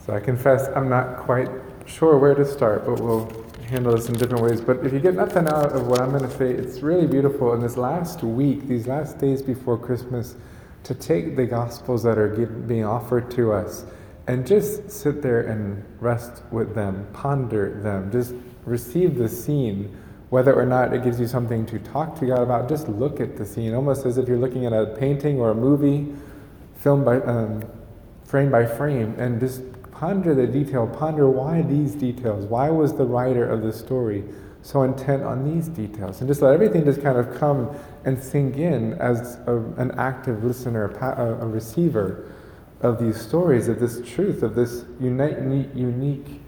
So I confess I'm not quite sure where to start, but we'll handle this in different ways. But if you get nothing out of what I'm going to say, it's really beautiful in this last week, these last days before Christmas, to take the Gospels that are being offered to us and just sit there and rest with them, ponder them, just receive the scene, whether or not it gives you something to talk to God about. Just look at the scene, almost as if you're looking at a painting or a movie, filmed by frame by frame, and just ponder the detail, ponder why these details, why was the writer of the story so intent on these details, and just let everything just kind of come and sink in as an active listener, a receiver of these stories, of this truth, of this unique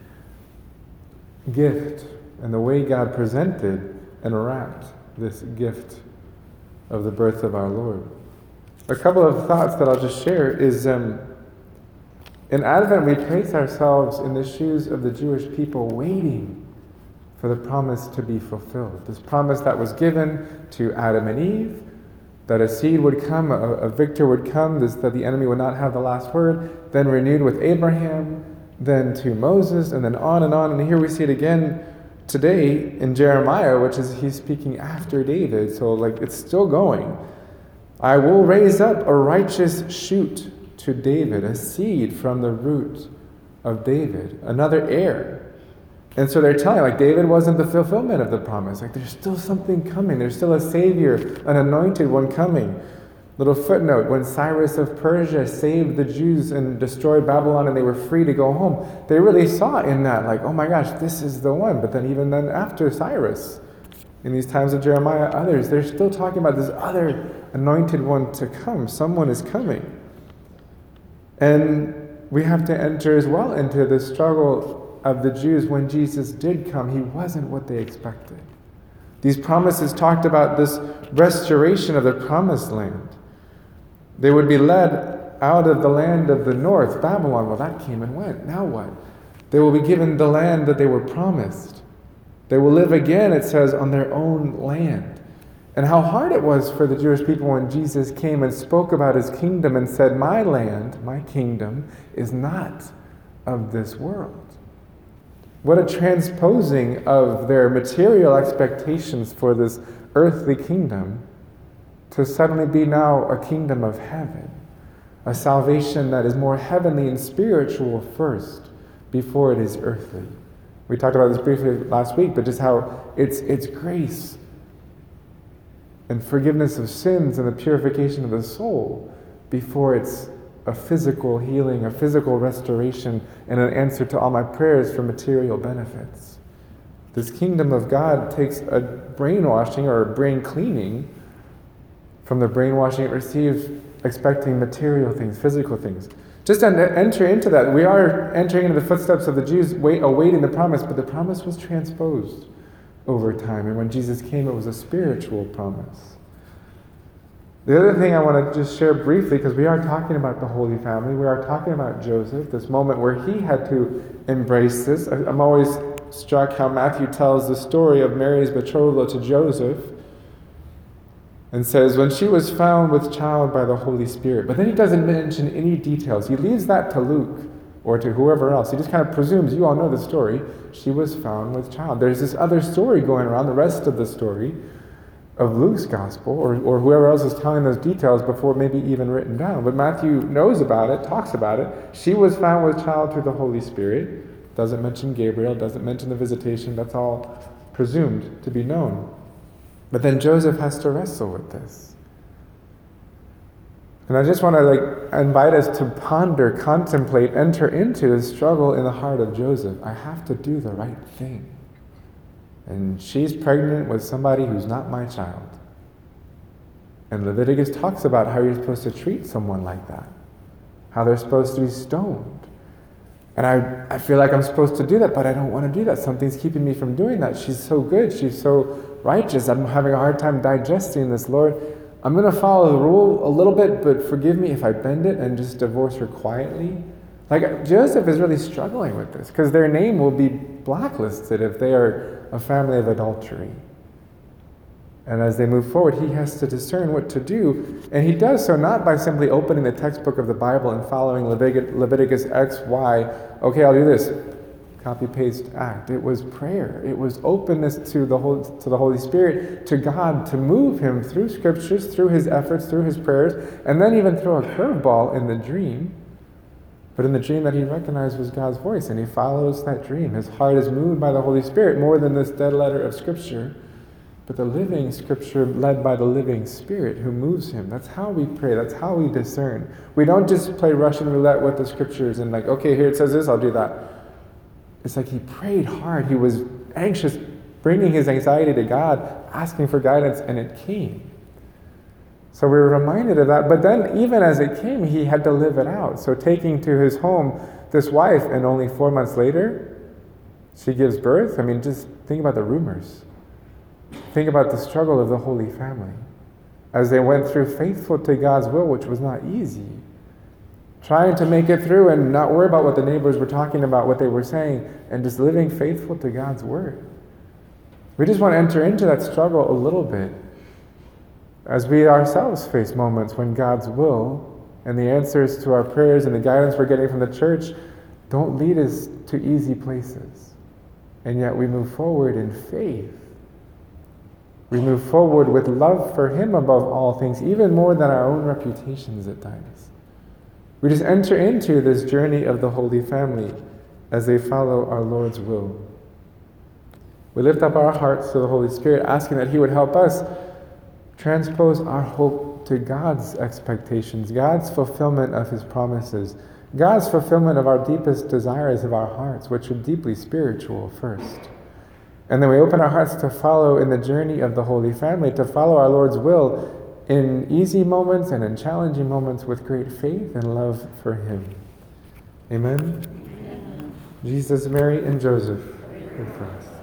gift, and the way God presented and wrapped this gift of the birth of our Lord. A couple of thoughts that I'll just share is, in Advent we place ourselves in the shoes of the Jewish people waiting for the promise to be fulfilled. This promise that was given to Adam and Eve, that a seed would come, a victor would come, that the enemy would not have the last word, then renewed with Abraham, then to Moses, and then on and on. And here we see it again today in Jeremiah, which is he's speaking after David, so it's still going. I will raise up a righteous shoot to David, a seed from the root of David, another heir. And so they're telling, David wasn't the fulfillment of the promise. There's still something coming. There's still a Savior, an anointed one coming. Little footnote, when Cyrus of Persia saved the Jews and destroyed Babylon and they were free to go home, they really saw in that, oh my gosh, this is the one. But then even then after Cyrus, in these times of Jeremiah, others, they're still talking about this other anointed one to come. Someone is coming. And we have to enter as well into the struggle of the Jews. When Jesus did come, he wasn't what they expected. These promises talked about this restoration of the promised land. They would be led out of the land of the north, Babylon. Well, that came and went. Now what? They will be given the land that they were promised. They will live again, it says, on their own land. And how hard it was for the Jewish people when Jesus came and spoke about his kingdom and said, my land, my kingdom, is not of this world. What a transposing of their material expectations for this earthly kingdom to suddenly be now a kingdom of heaven, a salvation that is more heavenly and spiritual first before it is earthly. We talked about this briefly last week, but just how it's grace and forgiveness of sins and the purification of the soul before it's a physical healing, a physical restoration, and an answer to all my prayers for material benefits. This kingdom of God takes a brainwashing or a brain cleaning from the brainwashing it receives expecting material things, physical things. Just to enter into that, we are entering into the footsteps of the Jews, awaiting the promise, but the promise was transposed over time. And when Jesus came, it was a spiritual promise. The other thing I want to just share briefly, because we are talking about the Holy Family, we are talking about Joseph, this moment where he had to embrace this. I'm always struck how Matthew tells the story of Mary's betrothal to Joseph and says, when she was found with child by the Holy Spirit. But then he doesn't mention any details. He leaves that to Luke or to whoever else. He just kind of presumes, you all know the story, she was found with child. There's this other story going around, the rest of the story of Luke's gospel, or whoever else is telling those details before maybe even written down. But Matthew knows about it, talks about it. She was found with child through the Holy Spirit. Doesn't mention Gabriel, doesn't mention the visitation. That's all presumed to be known. But then Joseph has to wrestle with this. And I just want to invite us to ponder, contemplate, enter into the struggle in the heart of Joseph. I have to do the right thing. And she's pregnant with somebody who's not my child. And Leviticus talks about how you're supposed to treat someone like that. How they're supposed to be stoned. And I feel like I'm supposed to do that, but I don't want to do that. Something's keeping me from doing that. She's so good. She's so righteous. I'm having a hard time digesting this, Lord. I'm going to follow the rule a little bit, but forgive me if I bend it and just divorce her quietly. Joseph is really struggling with this because their name will be blacklisted if they are a family of adultery. And as they move forward, he has to discern what to do. And he does so not by simply opening the textbook of the Bible and following Leviticus X, Y. Okay, I'll do this. Copy, paste, act. It was prayer. It was openness to the Holy Spirit, to God, to move him through scriptures, through his efforts, through his prayers, and then even throw a curveball in the dream. But in the dream that he recognized was God's voice, and he follows that dream. His heart is moved by the Holy Spirit more than this dead letter of Scripture, but the living Scripture led by the living Spirit who moves him. That's how we pray. That's how we discern. We don't just play Russian roulette with the Scriptures and okay, here it says this, I'll do that. It's like he prayed hard. He was anxious, bringing his anxiety to God, asking for guidance, and it came. So we were reminded of that. But then, even as it came, he had to live it out. So taking to his home this wife, and only 4 months later, she gives birth. I mean, just think about the rumors. Think about the struggle of the Holy Family as they went through faithful to God's will, which was not easy. Trying to make it through and not worry about what the neighbors were talking about, what they were saying, and just living faithful to God's word. We just want to enter into that struggle a little bit as we ourselves face moments when God's will and the answers to our prayers and the guidance we're getting from the church don't lead us to easy places. And yet we move forward in faith. We move forward with love for him above all things, even more than our own reputations at times. We just enter into this journey of the Holy Family as they follow our Lord's will. We lift up our hearts to the Holy Spirit, asking that he would help us transpose our hope to God's expectations, God's fulfillment of his promises, God's fulfillment of our deepest desires of our hearts, which are deeply spiritual first. And then we open our hearts to follow in the journey of the Holy Family, to follow our Lord's will in easy moments and in challenging moments with great faith and love for him. Amen? Amen. Jesus, Mary, and Joseph, pray for us.